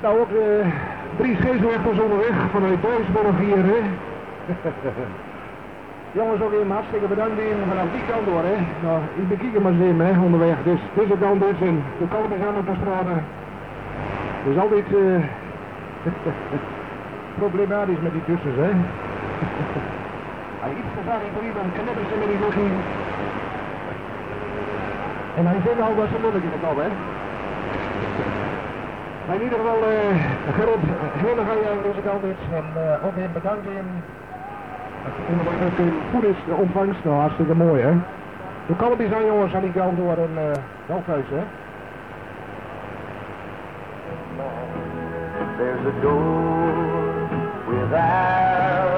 Nou, ook 3 scheepsrechters onderweg vanuit Duisburg hier, hè. Jongens, ook even hartstikke bedankt vanaf die kant door, hè. Nou, ik bekijk hem maar eens even, hè, onderweg. Dus deze kant dus en de kant is aan het bestraten. Het is altijd problematisch met die tussens, hè. Hij iets gevaarlijk voor iemand, knippers met die lucht. En hij vindt al dat ze moeilijk in de kop, hè. Maar in ieder geval, Gerrit, heel erg aan jou deze kant is. En ook even bedankt in. Het goed is, de ontvangst, nou hartstikke mooi, hè. Hoe kan het niet zijn, jongens, aan die kant door een Veldhuis, hè. There's a door without